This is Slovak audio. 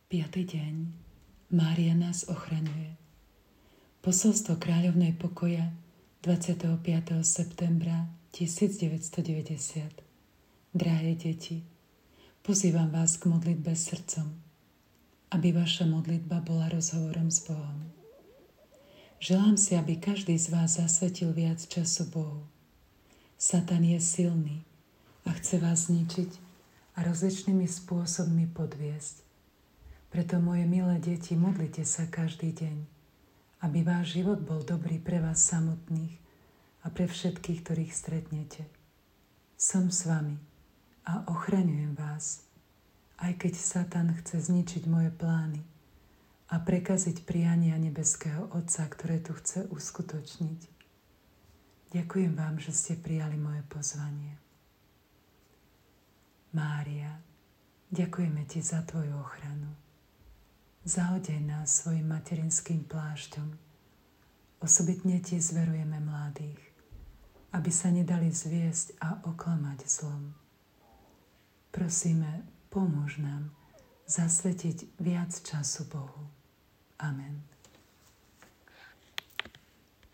5. deň. Mária nás ochraňuje. Posolstvo kráľovnej pokoja 25. septembra 1990. Drahé deti, pozývam vás k modlitbe srdcom, aby vaša modlitba bola rozhovorom s Bohom. Želám si, aby každý z vás zasvetil viac času Bohu. Satan je silný a chce vás zničiť a rozličnými spôsobmi podviesť. Preto, moje milé deti, modlite sa každý deň, aby váš život bol dobrý pre vás samotných a pre všetkých, ktorých stretnete. Som s vami a ochraňujem vás, aj keď Satan chce zničiť moje plány a prekaziť priania nebeského Otca, ktoré tu chce uskutočniť. Ďakujem vám, že ste prijali moje pozvanie. Mária, ďakujeme ti za tvoju ochranu. Zaodej nás svojim materinským plášťom. Osobitne ti zverujeme mladých, aby sa nedali zviesť a oklamať zlom. Prosíme, pomôž nám zasvetiť viac času Bohu. Amen.